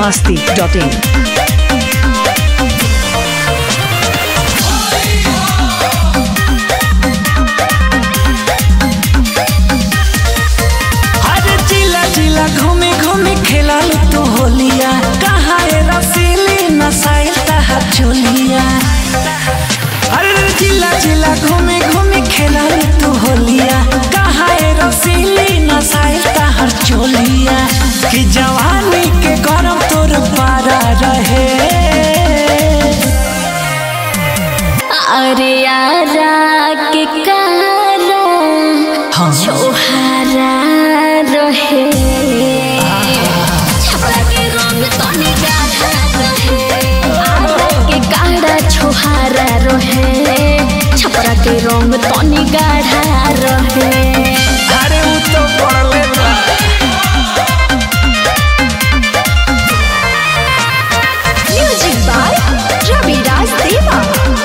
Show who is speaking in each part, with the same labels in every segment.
Speaker 1: biharmasti.in
Speaker 2: घूमे घूमे खेला तो होलिया कहाँ रसीली नसाइल तहा चोलिया। अरे जिला जिला घूमे घूमे खेला तो होलिया कहाँ रसीली नसाइल तहा चोलिया। कि जवानी के गरम तोर पारा रहे।
Speaker 3: अरे यारा के कारा छोहारा रहे। छपरा के रंग तनी गाढ़ा रहे। आरा के कारा छोहारा रहे। छपरा के रंग तनी गाढ़ा रहे।
Speaker 2: अरे वो तो पड़ले बा।
Speaker 3: म्यूजिक बाय रविराज देवा।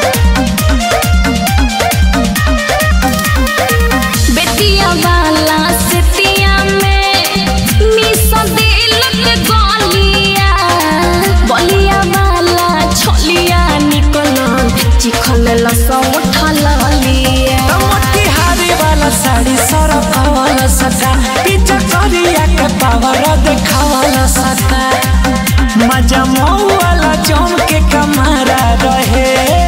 Speaker 3: बेतिया वाला सितिया में मिसा दिलक गलिया। बलिया वाला छोलिया निकल चिखल लसा उठल लिया।
Speaker 2: मोतिहारी वाला साड़ी सरफ वाला सटा पीछा करिया के पावर देखावाला सटा। मजा मऊ वाला जम के कमारा रहे।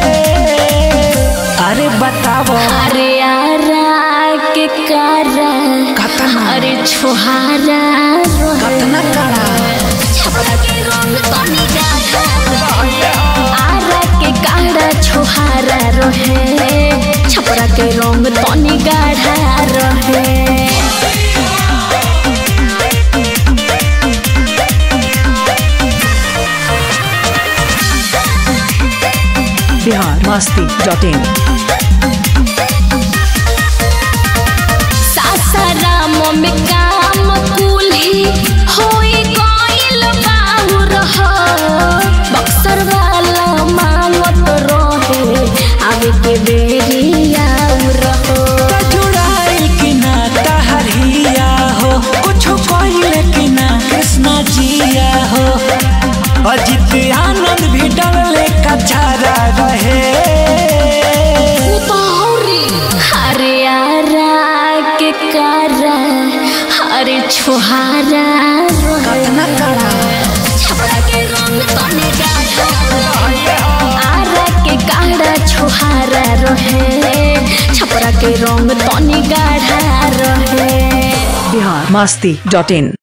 Speaker 2: अरे बताओ
Speaker 3: अरे यारा के कारा अरे छोहारा
Speaker 2: कतना कड़ा।
Speaker 3: छपरा के रंग तनी गाढ़ा रहे। आरा के कारा छोहारा रहे। छपरा के रंग तनी गाढ़ा रहे।
Speaker 1: biharmasti.in
Speaker 3: सासाराम में काम कुल्ही होई गइल बाहुर हो। बक्सर वाला मांगत रहे आवे के बेरी आउर हो।
Speaker 2: जुड़ाई कि ना तहरिया हो कुछ कहले कि ना कृष्णा जिया हो। अजित आनंद भी डरले कचारा रहे।
Speaker 3: अरे यारा के कारा अरे छोहारा
Speaker 2: कतना कड़ा।
Speaker 3: छपरा के रंग तनी गाढ़ा रहे। आरा के कारा छोहारा रहे। छपरा के रंग तनी गाढ़ा रहे।
Speaker 1: biharmasti.in